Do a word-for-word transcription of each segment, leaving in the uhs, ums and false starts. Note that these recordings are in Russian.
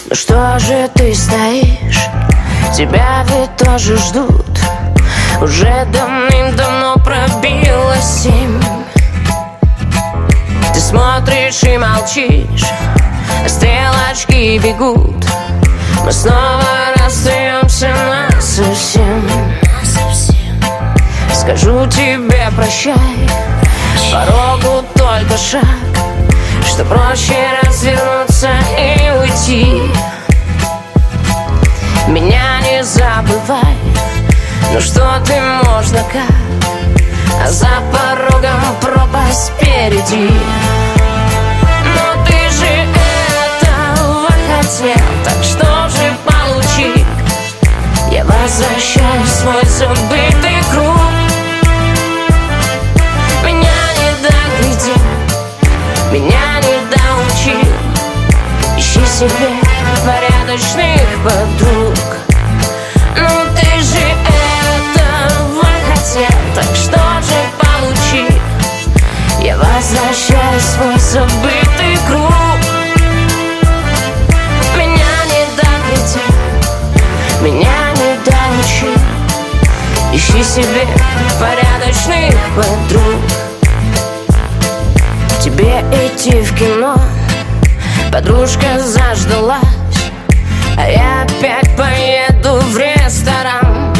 Ну что же ты стоишь? Тебя ведь тоже ждут. Уже давным-давно пробило семь. Ты смотришь и молчишь, а стрелочки бегут. Мы снова расстаемся насовсем. Скажу тебе прощай, порогу только шаг, что проще развернуться и уйти. Меня не забывай, ну что ты можно как, а за порогом пропасть впереди. Но ты же этого хотел, так что же получи? Я возвращаю свой забытый круг. Меня не доглядел, меня не доучил. Ищи себе порядочных подруг. Ну ты же этого хотел, так что же получи? Я возвращаю свой забытый круг. Меня не доглядел, меня не доучил. Ищи себе порядочных подруг. Тебе идти в кино, подружка заждалась, а я опять поеду в ресторан.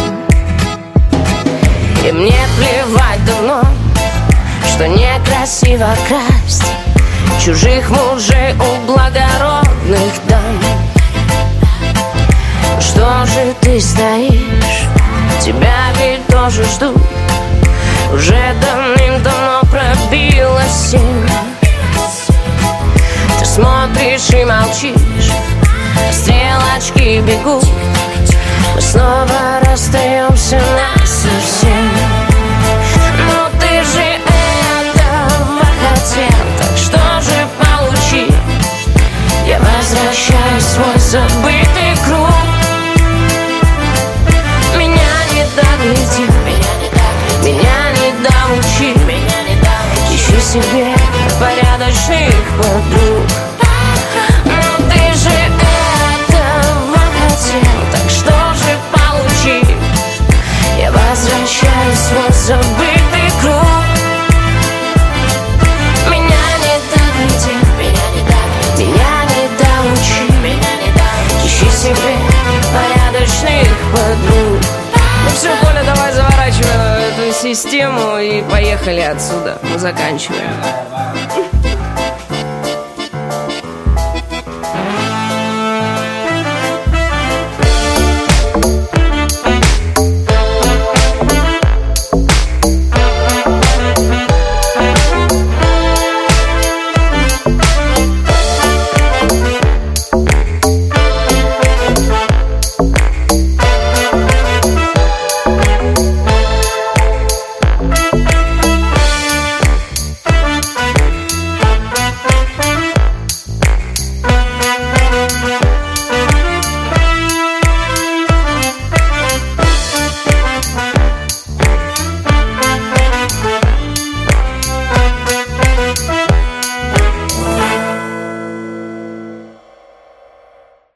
И мне плевать давно, что некрасиво красть чужих мужей у благородных дам. Что же ты стоишь? Тебя ведь тоже ждут. Уже давным-давно пробило семь. Ты смотришь и молчишь, а стрелочки бегут. Мы снова расстаемся насовсем. Но ты же этого хотел, так что же получи? Я возвращаю свой забытый круг. Меня не доглядел, меня не доучи. Ищи себе порядочных подруг. Но ты же этого хотел, так что же получи? Я возвращаю свой забытый круг. Меня не доглядел, меня не доучи. Ищи себе порядочных подруг. Ну все, Коля, давай заворачивай эту систему и поехали отсюда. Мы заканчиваем.